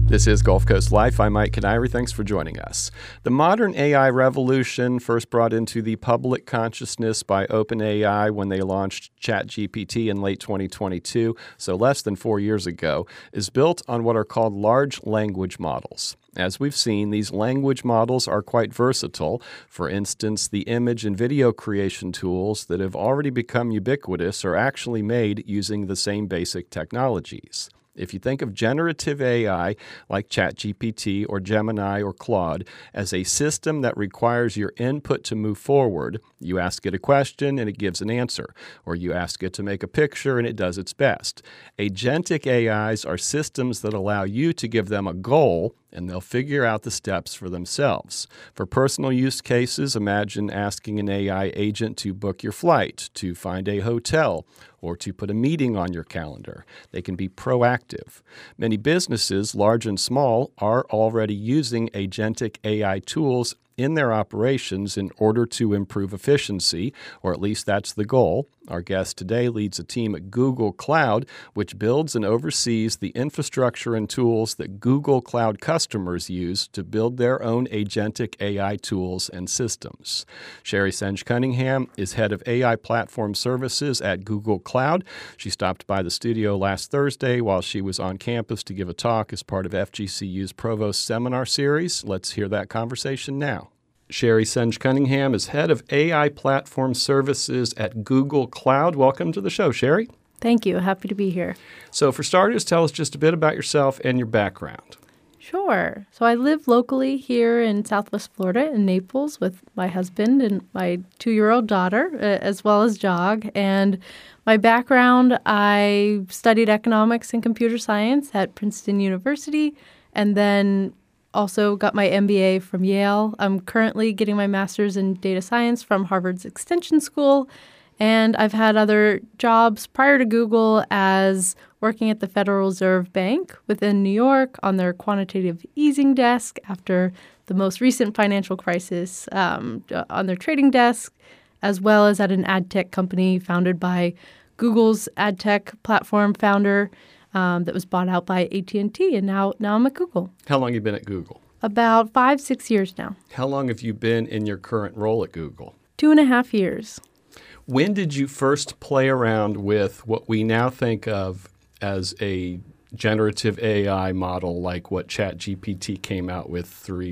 This is Gulf Coast Life. I'm Mike Canary. Thanks for joining us. The modern AI revolution, first brought into the public consciousness by OpenAI when they launched ChatGPT in late 2022, so less than 4 years ago, is built on what are called large language models. As we've seen, these language models are quite versatile. For instance, the image and video creation tools that have already become ubiquitous are actually made using the same basic technologies. If you think of generative AI like ChatGPT or Gemini or Claude as a system that requires your input to move forward, you ask it a question and it gives an answer, or you ask it to make a picture and it does its best. Agentic AIs are systems that allow you to give them a goal and they'll figure out the steps for themselves. For personal use cases, imagine asking an AI agent to book your flight, to find a hotel, or to put a meeting on your calendar. They can be proactive. Many businesses, large and small, are already using agentic AI tools in their operations in order to improve efficiency, or at least that's the goal. Our guest today leads a team at Google Cloud, which builds and oversees the infrastructure and tools that Google Cloud customers use to build their own agentic AI tools and systems. Sherry Senge-Cunningham is head of AI platform services at Google Cloud. She stopped by the studio last Thursday while she was on campus to give a talk as part of FGCU's Provost Seminar Series. Let's hear that conversation now. Sherry Senge-Cunningham is head of AI platform services at Google Cloud. Welcome to the show, Sherry. Thank you. Happy to be here. So for starters, tell us just a bit about yourself and your background. Sure. So I live locally here in Southwest Florida in Naples with my husband and my 2-year-old daughter, as well as Jog. And my background, I studied economics and computer science at Princeton University, and then also got my MBA from Yale. I'm currently getting my master's in data science from Harvard's Extension School. And I've had other jobs prior to Google as working at the Federal Reserve Bank within New York on their quantitative easing desk after the most recent financial crisis, on their trading desk, as well as at an ad tech company founded by Google's ad tech platform founder, that was bought out by AT&T, and now I'm at Google. How long have you been at Google? About 5-6 years now. How long have you been in your current role at Google? 2.5 years. When did you first play around with what we now think of as a generative AI model like what ChatGPT came out with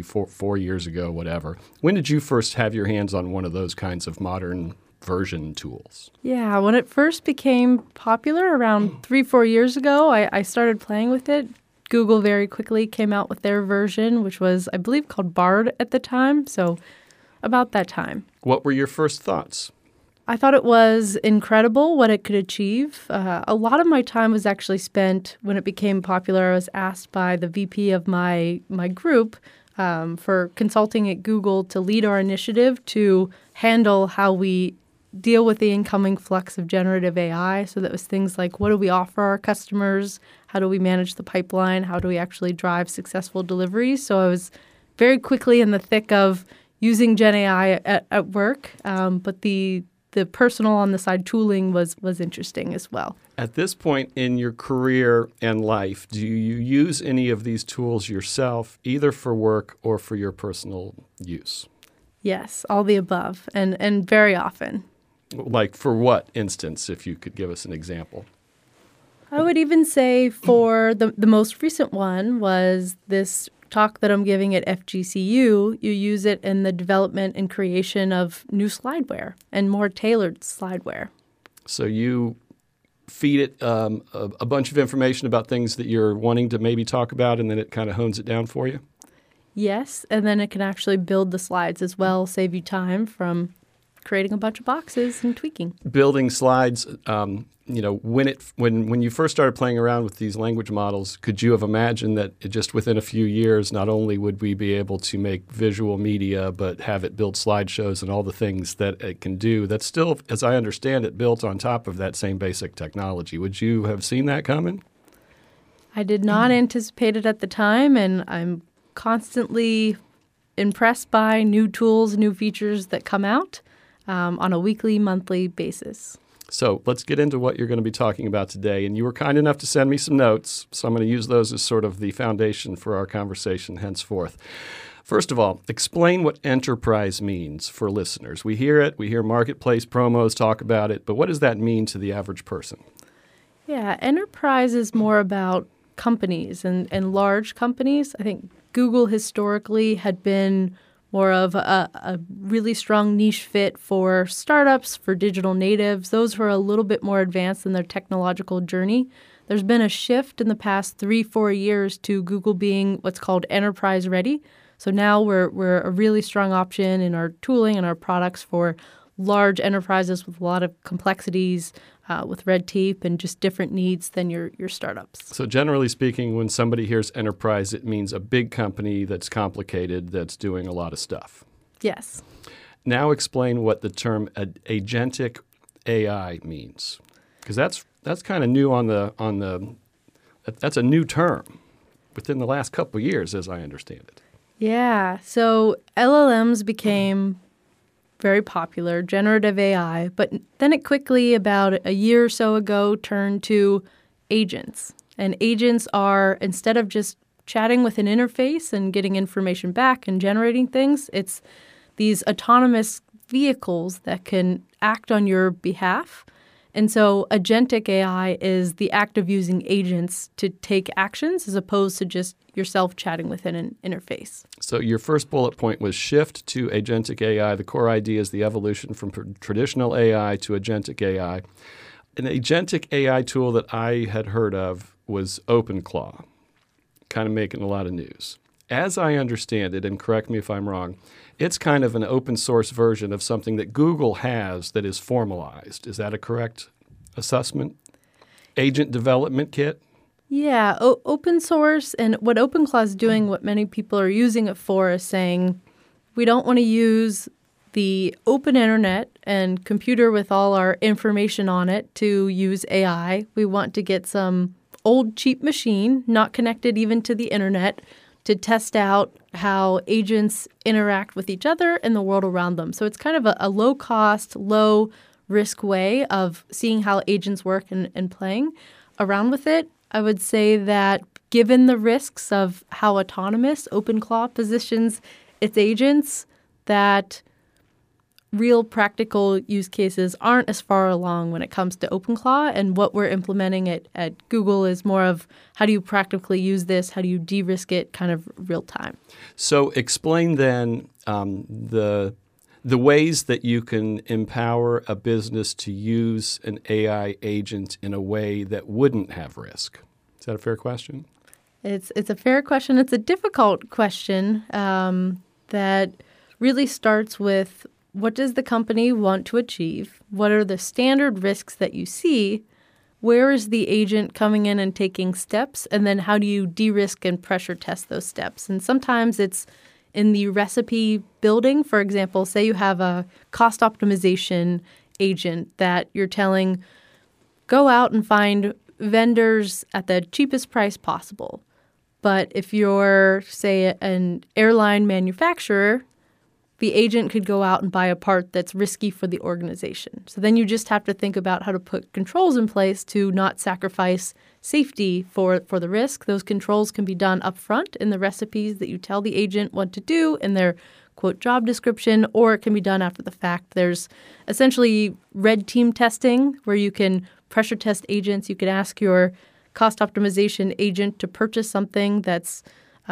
4 years ago, whatever? When did you first have your hands on one of those kinds of modern version tools? Yeah, when it first became popular around 3-4 years ago, I started playing with it. Google very quickly came out with their version, which was, I believe, called Bard at the time, so about that time. What were your first thoughts? I thought it was incredible what it could achieve. A lot of my time was actually spent when it became popular. I was asked by the VP of my group for consulting at Google to lead our initiative to handle how we deal with the incoming flux of generative AI. So that was things like, what do we offer our customers? How do we manage the pipeline? How do we actually drive successful deliveries? So I was very quickly in the thick of using Gen AI at work, but the personal on the side tooling was interesting as well. At this point in your career and life, do you use any of these tools yourself, either for work or for your personal use? Yes, all the above, and very often. Like for what instance, if you could give us an example? I would even say for the most recent one was this talk that I'm giving at FGCU. You use it in the development and creation of new slideware and more tailored slideware. So you feed it a bunch of information about things that you're wanting to maybe talk about, and then it kind of hones it down for you? Yes, and then it can actually build the slides as well, save you time from creating a bunch of boxes and tweaking. Building slides, when you first started playing around with these language models, could you have imagined that just within a few years, not only would we be able to make visual media, but have it build slideshows and all the things that it can do? That's still, as I understand it, built on top of that same basic technology. Would you have seen that coming? I did not anticipate it at the time, and I'm constantly impressed by new tools, new features that come out on a weekly, monthly basis. So let's get into what you're going to be talking about today. And you were kind enough to send me some notes, so I'm going to use those as sort of the foundation for our conversation henceforth. First of all, explain what enterprise means for listeners. We hear it, we hear marketplace promos talk about it, but what does that mean to the average person? Yeah, enterprise is more about companies and large companies. I think Google historically had been more of a really strong niche fit for startups, for digital natives, those who are a little bit more advanced in their technological journey. There's been a shift in the past 3-4 years to Google being what's called enterprise ready. So now we're a really strong option in our tooling and our products for large enterprises with a lot of complexities, with red tape and just different needs than your startups. So generally speaking, when somebody hears enterprise, it means a big company that's complicated, that's doing a lot of stuff. Yes. Now explain what the term agentic AI means, because that's kind of new that's a new term within the last couple of years, as I understand it. Yeah. So LLMs became very popular, generative AI, but then it quickly, about a year or so ago, turned to agents. And agents are, instead of just chatting with an interface and getting information back and generating things, it's these autonomous vehicles that can act on your behalf. And so agentic AI is the act of using agents to take actions as opposed to just yourself chatting within an interface. So your first bullet point was shift to agentic AI. The core idea is the evolution from traditional AI to agentic AI. An agentic AI tool that I had heard of was OpenClaw, kind of making a lot of news. As I understand it, and correct me if I'm wrong, it's kind of an open source version of something that Google has that is formalized. Is that a correct assessment? Agent development kit? Yeah, open source, and what OpenClaw is doing, what many people are using it for, is saying we don't want to use the open internet and computer with all our information on it to use AI. We want to get some old cheap machine, not connected even to the internet, to test out how agents interact with each other and the world around them. So it's kind of a low-cost, low-risk way of seeing how agents work and playing around with it. I would say that given the risks of how autonomous OpenClaw positions its agents, that real practical use cases aren't as far along when it comes to OpenClaw. And what we're implementing at Google is more of how do you practically use this? How do you de-risk it kind of real time? So explain then the ways that you can empower a business to use an AI agent in a way that wouldn't have risk. Is that a fair question? It's a fair question. It's a difficult question that really starts with what does the company want to achieve? What are the standard risks that you see? Where is the agent coming in and taking steps? And then how do you de-risk and pressure test those steps? And sometimes it's in the recipe building. For example, say you have a cost optimization agent that you're telling, go out and find vendors at the cheapest price possible. But if you're, say, an airline manufacturer, the agent could go out and buy a part that's risky for the organization. So then you just have to think about how to put controls in place to not sacrifice safety for the risk. Those controls can be done up front in the recipes that you tell the agent what to do in their, quote, job description, or it can be done after the fact. There's essentially red team testing where you can pressure test agents. You could ask your cost optimization agent to purchase something that's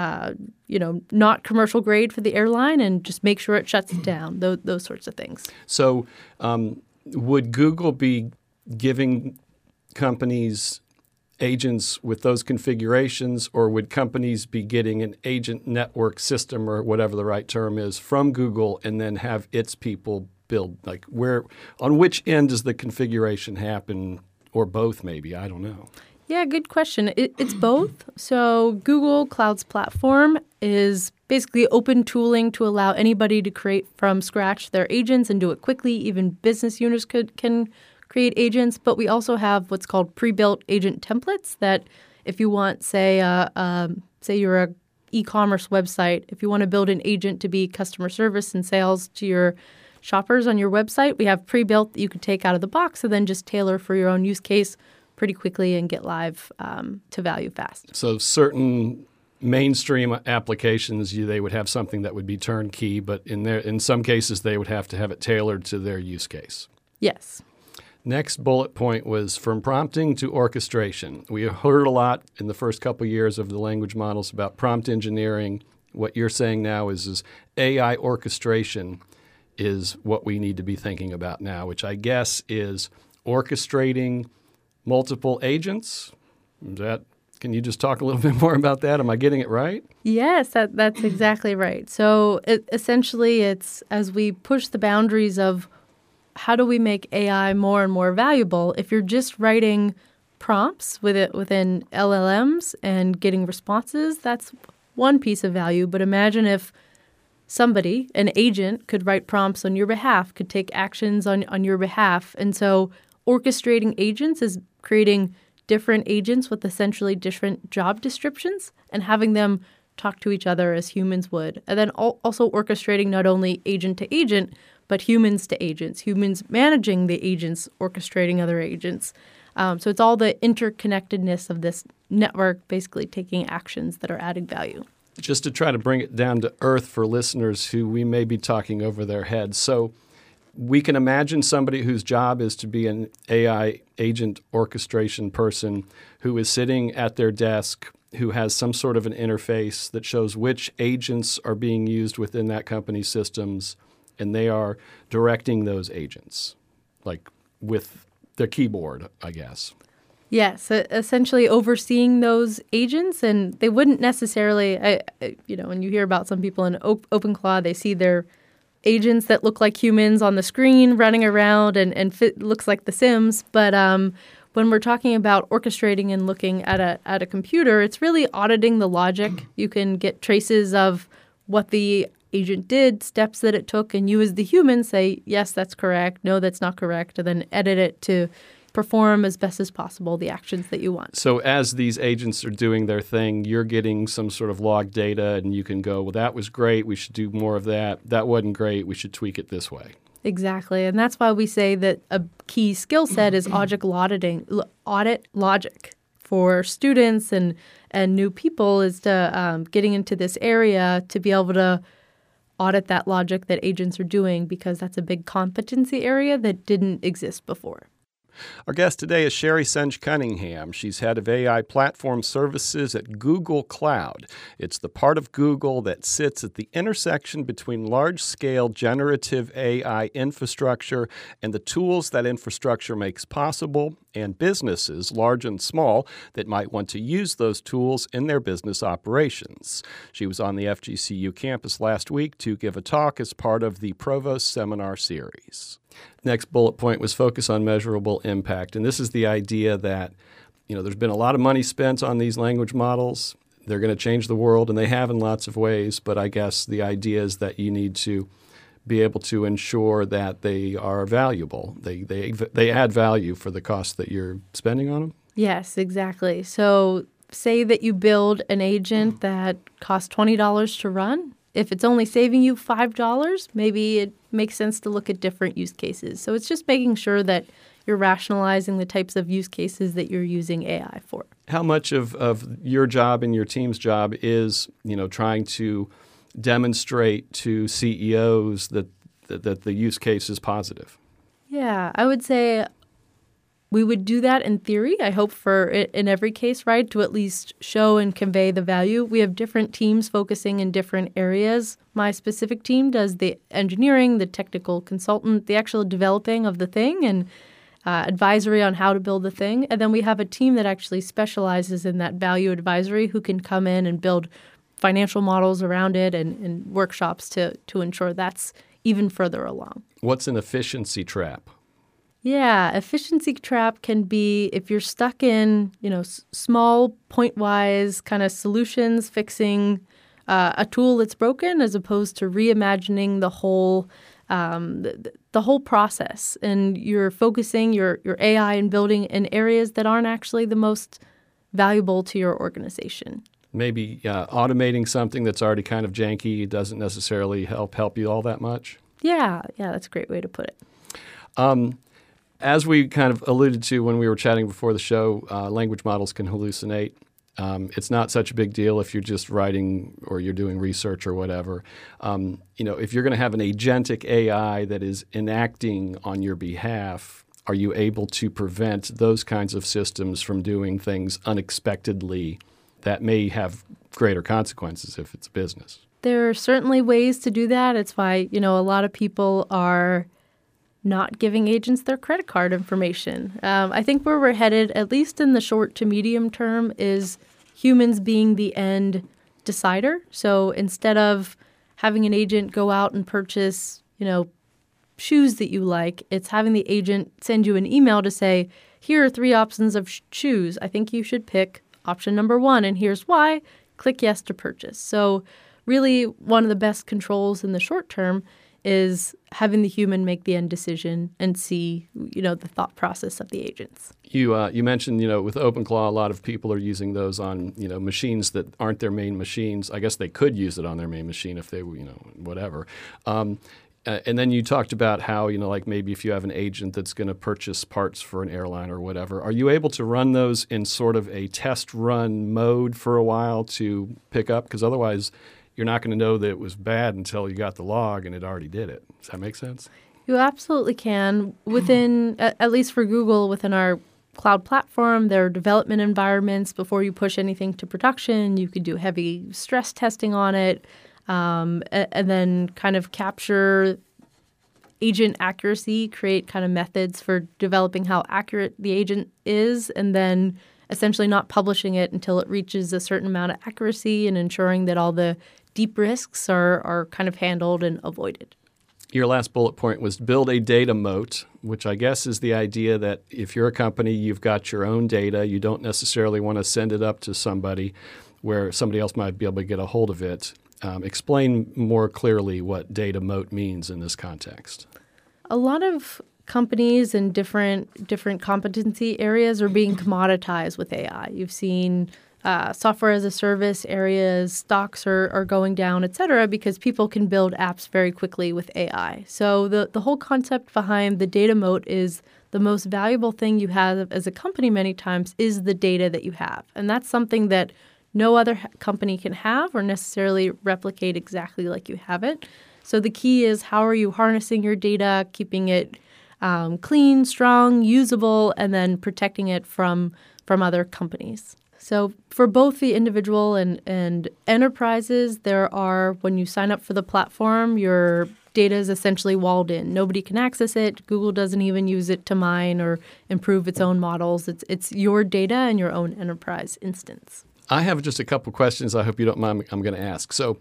not commercial grade for the airline and just make sure it shuts it down, those sorts of things. So would Google be giving companies agents with those configurations, or would companies be getting an agent network system or whatever the right term is from Google and then have its people build? Like on which end does the configuration happen, or both maybe? I don't know. Yeah, good question. It's both. So Google Cloud's platform is basically open tooling to allow anybody to create from scratch their agents and do it quickly. Even business units can create agents. But we also have what's called pre-built agent templates that if you want, say you're a e-commerce website, if you want to build an agent to be customer service and sales to shoppers on your website, we have pre-built that you could take out of the box and then just tailor for your own use case pretty quickly and get live to value fast. So certain mainstream applications, they would have something that would be turnkey, but in some cases they would have to have it tailored to their use case. Yes. Next bullet point was from prompting to orchestration. We heard a lot in the first couple years of the language models about prompt engineering. What you're saying now is AI orchestration is what we need to be thinking about now, which I guess is orchestrating multiple agents. Can you just talk a little bit more about that? Am I getting it right? Yes, that's exactly right. So essentially, it's as we push the boundaries of how do we make AI more and more valuable, if you're just writing prompts within LLMs and getting responses, that's one piece of value. But imagine if somebody, an agent, could write prompts on your behalf, could take actions on your behalf. And so orchestrating agents is creating different agents with essentially different job descriptions and having them talk to each other as humans would. And then also orchestrating not only agent to agent, but humans to agents, humans managing the agents, orchestrating other agents. So it's all the interconnectedness of this network basically taking actions that are adding value. Just to try to bring it down to earth for listeners who we may be talking over their heads. So we can imagine somebody whose job is to be an AI agent orchestration person who is sitting at their desk, who has some sort of an interface that shows which agents are being used within that company's systems, and they are directing those agents, like with the keyboard, I guess. Yes, essentially overseeing those agents, and they wouldn't necessarily, when you hear about some people in OpenClaw, they see their agents that look like humans on the screen running around and looks like The Sims. But when we're talking about orchestrating and looking at a computer, it's really auditing the logic. You can get traces of what the agent did, steps that it took, and you as the human say, yes, that's correct, no, that's not correct, and then edit it to perform as best as possible the actions that you want. So as these agents are doing their thing, you're getting some sort of log data, and you can go, well, that was great, we should do more of that. That wasn't great, we should tweak it this way. Exactly, and that's why we say that a key skill set is audit logic for students and new people is to getting into this area to be able to audit that logic that agents are doing, because that's a big competency area that didn't exist before. Our guest today is Sherry Senge Cunningham. She's head of AI platform services at Google Cloud. It's the part of Google that sits at the intersection between large-scale generative AI infrastructure and the tools that infrastructure makes possible, and businesses, large and small, that might want to use those tools in their business operations. She was on the FGCU campus last week to give a talk as part of the Provost Seminar Series. Next bullet point was focus on measurable impact. And this is the idea that, there's been a lot of money spent on these language models. They're going to change the world, and they have in lots of ways. But I guess the idea is that you need to be able to ensure that they are valuable. They add value for the cost that you're spending on them? Yes, exactly. So say that you build an agent that costs $20 to run. If it's only saving you $5, maybe it makes sense to look at different use cases. So it's just making sure that you're rationalizing the types of use cases that you're using AI for. How much of your job and your team's job is, trying to demonstrate to CEOs that the use case is positive? Yeah, I would say we would do that in theory. I hope for it in every case, right, to at least show and convey the value. We have different teams focusing in different areas. My specific team does the engineering, the technical consultant, the actual developing of the thing, and advisory on how to build the thing. And then we have a team that actually specializes in that value advisory who can come in and build financial models around it and workshops to ensure that's even further along. What's an efficiency trap? Yeah, efficiency trap can be if you're stuck in, small point-wise kind of solutions, fixing a tool that's broken as opposed to reimagining the whole process. And you're focusing your AI and building in areas that aren't actually the most valuable to your organization. Maybe automating something that's already kind of janky doesn't necessarily help you all that much? Yeah, that's a great way to put it. As we kind of alluded to when we were chatting before the show, language models can hallucinate. It's not such a big deal if you're just writing or you're doing research or whatever. If you're going to have an agentic AI that is enacting on your behalf, are you able to prevent those kinds of systems from doing things unexpectedly that may have greater consequences if it's a business? There are certainly ways to do that. It's why, a lot of people are not giving agents their credit card information. I think where we're headed, at least in the short to medium term, is humans being the end decider. So instead of having an agent go out and purchase, shoes that you like, it's having the agent send you an email to say, here are 3 options of shoes. I think you should pick option number 1, and here's why. Click yes to purchase. So really, one of the best controls in the short term is having the human make the end decision and see, the thought process of the agents. You mentioned, with OpenClaw, a lot of people are using those on, machines that aren't their main machines. I guess they could use it on their main machine if they, whatever. And then you talked about how, like maybe if you have an agent that's going to purchase parts for an airline or whatever, are you able to run those in sort of a test run mode for a while to pick up? Because otherwise, you're not going to know that it was bad until you got the log and it already did it. Does that make sense? You absolutely can. Within, at least for Google, within our cloud platform, there are development environments. Before you push anything to production, you could do heavy stress testing on it, and then kind of capture agent accuracy, create kind of methods for developing how accurate the agent is, and then essentially not publishing it until it reaches a certain amount of accuracy and ensuring that all the deep risks are kind of handled and avoided. Your last bullet point was build a data moat, which I guess is the idea that if you're a company, you've got your own data. You don't necessarily want to send it up to somebody where somebody else might be able to get a hold of it. Explain more clearly what data moat means in this context. A lot of companies in different competency areas are being commoditized with AI. You've seen software as a service areas, stocks are going down, et cetera, because people can build apps very quickly with AI. So the whole concept behind the data moat is the most valuable thing you have as a company many times is the data that you have. And that's something that no other company can have or necessarily replicate exactly like you have it. So the key is how are you harnessing your data, keeping it clean, strong, usable, and then protecting it from other companies. So for both the individual and enterprises, there are, when you sign up for the platform, your data is essentially walled in. Nobody can access it. Google doesn't even use it to mine or improve its own models. It's your data and your own enterprise instance. I have just a couple questions I hope you don't mind I'm going to ask. So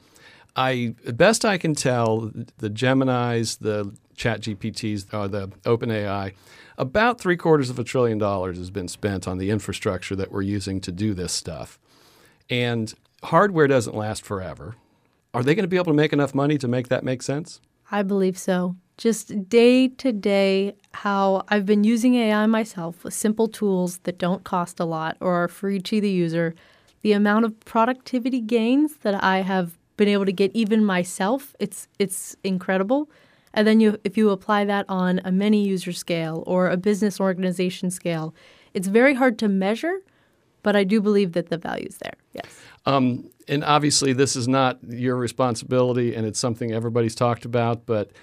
best I can tell, the Geminis, the ChatGPTs, the OpenAI, about $750 billion has been spent on the infrastructure that we're using to do this stuff. And hardware doesn't last forever. Are they going to be able to make enough money to make that make sense? I believe so. Just day to day, how I've been using AI myself with simple tools that don't cost a lot or are free to the user, the amount of productivity gains that I have been able to get even myself, it's incredible. And then if you apply that on a many user scale or a business organization scale, it's very hard to measure, but I do believe that the value is there. Yes. And obviously this is not your responsibility and it's something everybody's talked about, but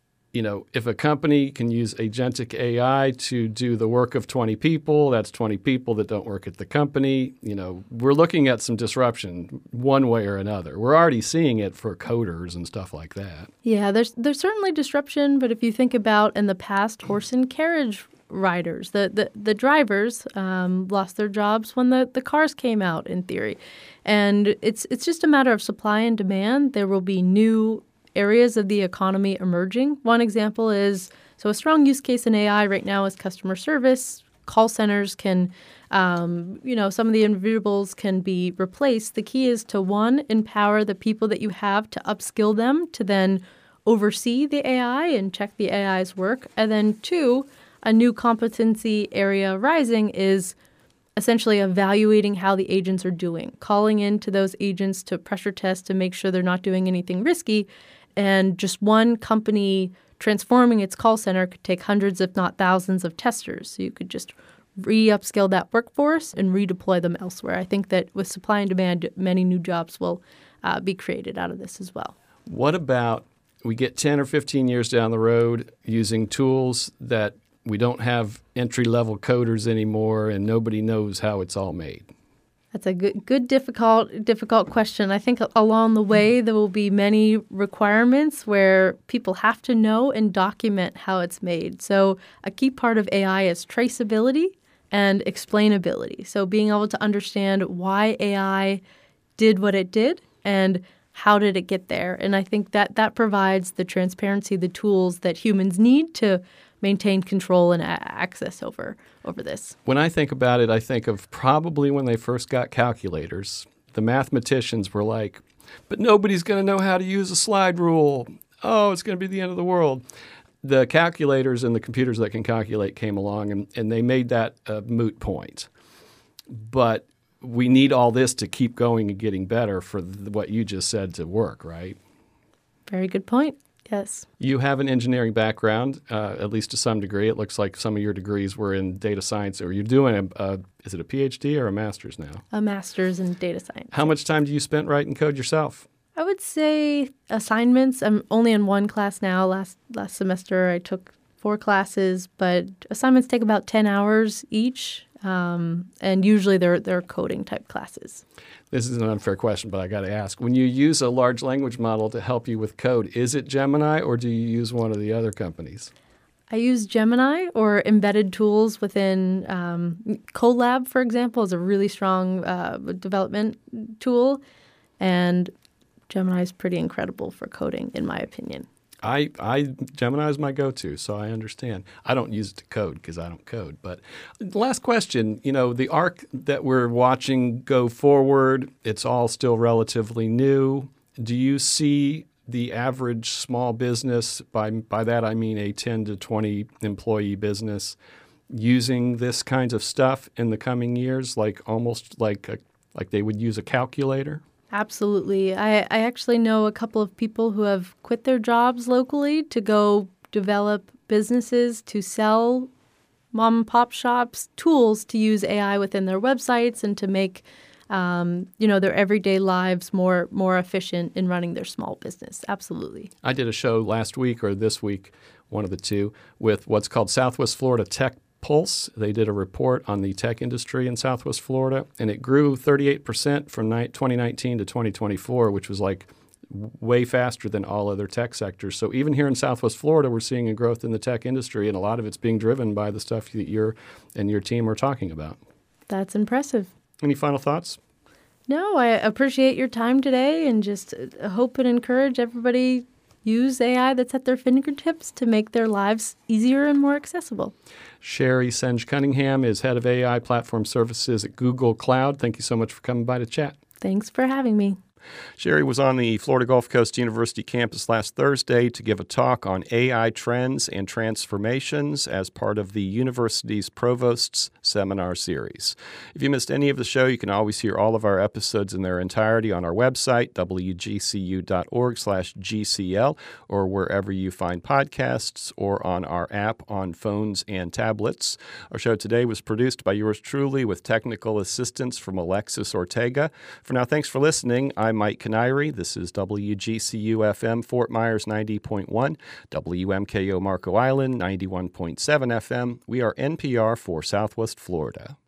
if a company can use agentic AI to do the work of 20 people, that's 20 people that don't work at the company. We're looking at some disruption one way or another. We're already seeing it for coders and stuff like that. Yeah, there's certainly disruption, but if you think about in the past, horse and carriage riders, the drivers lost their jobs when the cars came out, in theory. And it's just a matter of supply and demand. There will be new areas of the economy emerging. One example is, so a strong use case in AI right now is customer service. Call centers can, some of the individuals can be replaced. The key is to, one, empower the people that you have to upskill them to then oversee the AI and check the AI's work. And then two, a new competency area rising is essentially evaluating how the agents are doing, calling into those agents to pressure test to make sure they're not doing anything risky, And just one company transforming its call center could take hundreds, if not thousands, of testers. So you could just re-upskill that workforce and redeploy them elsewhere. I think that with supply and demand, many new jobs will be created out of this as well. What about we get 10 or 15 years down the road using tools that we don't have entry-level coders anymore and nobody knows how it's all made? That's a good, difficult question. I think along the way there will be many requirements where people have to know and document how it's made. So a key part of AI is traceability and explainability. So being able to understand why AI did what it did and how did it get there. And I think that provides the transparency, the tools that humans need to maintain control and access over this. When I think about it, I think of probably when they first got calculators. The mathematicians were like, but nobody's going to know how to use a slide rule. Oh, it's going to be the end of the world. The calculators and the computers that can calculate came along, and they made that a moot point. But we need all this to keep going and getting better for what you just said to work, right? Very good point. Yes. You have an engineering background, at least to some degree. It looks like some of your degrees were in data science, or you're doing is it a PhD or a master's now? A master's in data science. How much time do you spend writing code yourself? I would say assignments. I'm only in one class now. Last semester I took 4 classes, but assignments take about 10 hours each, and usually they're coding type classes. This is an unfair question, but I got to ask. When you use a large language model to help you with code, is it Gemini or do you use one of the other companies? I use Gemini or embedded tools within Colab, for example, is a really strong development tool, and Gemini is pretty incredible for coding, in my opinion. Gemini is my go-to, so I understand. I don't use it to code because I don't code. But last question, the arc that we're watching go forward, it's all still relatively new. Do you see the average small business, by that I mean a 10 to 20 employee business, using this kinds of stuff in the coming years, almost like they would use a calculator? Absolutely. I actually know a couple of people who have quit their jobs locally to go develop businesses to sell mom and pop shops tools to use AI within their websites and to make their everyday lives more efficient in running their small business. Absolutely. I did a show last week or this week, one of the two, with what's called Southwest Florida Tech Pulse. They did a report on the tech industry in Southwest Florida, and it grew 38% from 2019 to 2024, which was way faster than all other tech sectors. So even here in Southwest Florida, we're seeing a growth in the tech industry, and a lot of it's being driven by the stuff that you and your team are talking about. That's impressive. Any final thoughts? No, I appreciate your time today and just hope and encourage everybody use AI that's at their fingertips to make their lives easier and more accessible. Sherry Senge-Cunningham is head of AI platform services at Google Cloud. Thank you so much for coming by to chat. Thanks for having me. Sherry was on the Florida Gulf Coast University campus last Thursday to give a talk on AI trends and transformations as part of the university's Provost's Seminar Series. If you missed any of the show, you can always hear all of our episodes in their entirety on our website, wgcu.org/GCL, or wherever you find podcasts, or on our app on phones and tablets. Our show today was produced by yours truly with technical assistance from Alexis Ortega. For now, thanks for listening. I'm Mike Canary. This is WGCU-FM Fort Myers 90.1, WMKO Marco Island 91.7 FM. We are NPR for Southwest Florida.